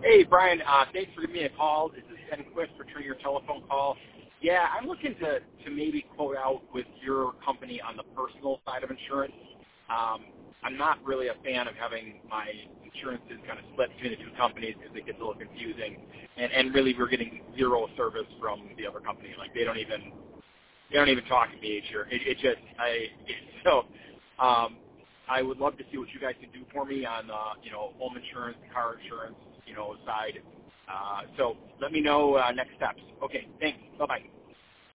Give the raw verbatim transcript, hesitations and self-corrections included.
Hey, Brian. Uh, thanks for giving me a call. This is Ken Quist returning your telephone call. Yeah, I'm looking to, to maybe quote out with your company on the personal side of insurance. Um, I'm not really a fan of having my insurances kind of split between the two companies because it gets a little confusing. And, and really, we're getting zero service from the other company. Like they don't even they don't even talk to me each year. It, it just I it, so. Um, I would love to see what you guys can do for me on, uh, you know, home insurance, car insurance, you know, side. Uh, so let me know uh, next steps. Okay, thanks. Bye-bye.